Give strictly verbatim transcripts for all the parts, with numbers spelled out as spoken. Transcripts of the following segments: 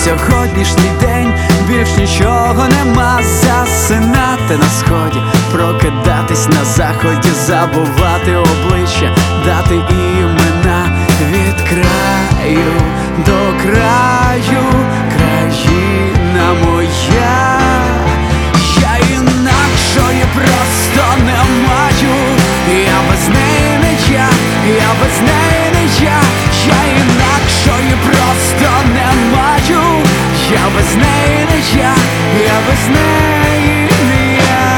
сьогоднішній день більш нічого нема. Засинати на сході, прокидатись на заході, забувати обличчя, дати імена. Від краю до краю, країна моя. Я інакшої просто не маю. Я без неї не я, я без неї не я. Я інакшої просто не маю. Я без неї не я, я без неї не я.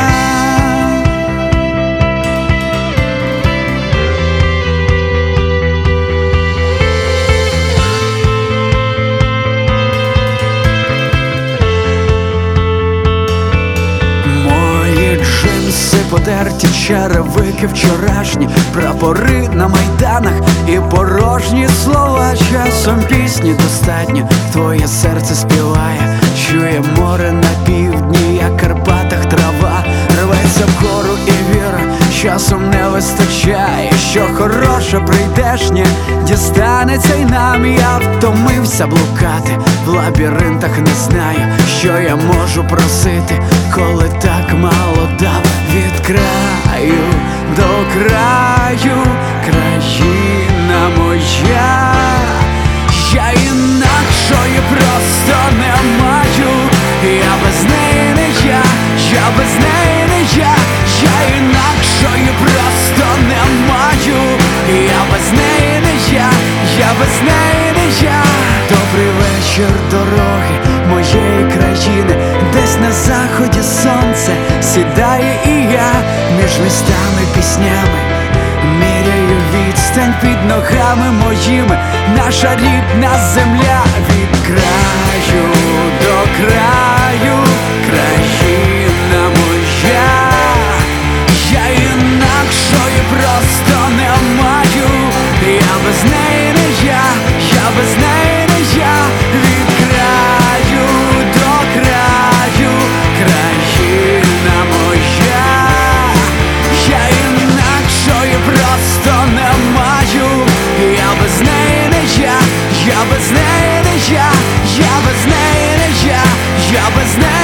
Мої джинси потерті, черевики вчорашні, прапори на майданах і порожні слова. Часом пісні достатньо, твоє серце співає, чує море на півдні, як в Карпатах трава рветься вгору, і віра часом не вистачає, що хороше прийдешнє дістанеться й нам. Я втомився блукати в лабіринтах, не знаю, що я можу просити, коли так мало дав. Від краю до краю, країна моя. Я інакшої просто не маю. Я без неї не я, я без неї не я. Я інакшої просто не маю. Я без неї не я, я без неї не я. Добрий вечір, дороги моєї країни. Десь на заході сонце сідає, і я між містами, піснями міряю відстань під ногами моїми. Наша рідна земля. Від краю до краю, країна моя. Я інакшої просто не маю. Я без неї не я, я без неї не я. Від краю до краю, країна моя. Я інакшої просто не маю. Я без неї не я, я без неї не я. Я без неї не я, я без неї.